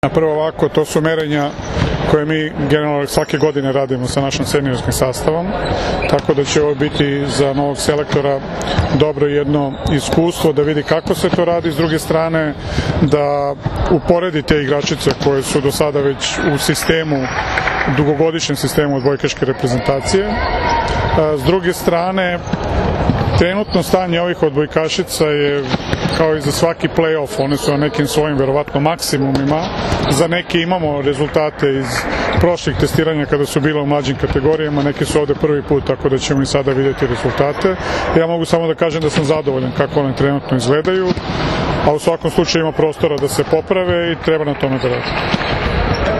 Prvo ovako, to su merenja koje mi generalno svake godine radimo sa našim seniorskim sastavom, tako da će ovo biti za novog selektora dobro jedno iskustvo da vidi kako se to radi, s druge strane da uporedi te igračice koje su do sada već u sistemu, dugogodišnjem sistemu odbojkaške reprezentacije. S druge strane, trenutno stanje ovih odbojkašica je kao i za svaki play-off, one su na nekim svojim verovatno maksimumima, za neke imamo rezultate iz prošlih testiranja kada su bile u mlađim kategorijama, neki su ovde prvi put, tako da ćemo i sada vidjeti rezultate. Ja mogu samo da kažem da sam zadovoljan kako one trenutno izgledaju, a u svakom slučaju ima prostora da se poprave i treba na tome da radi.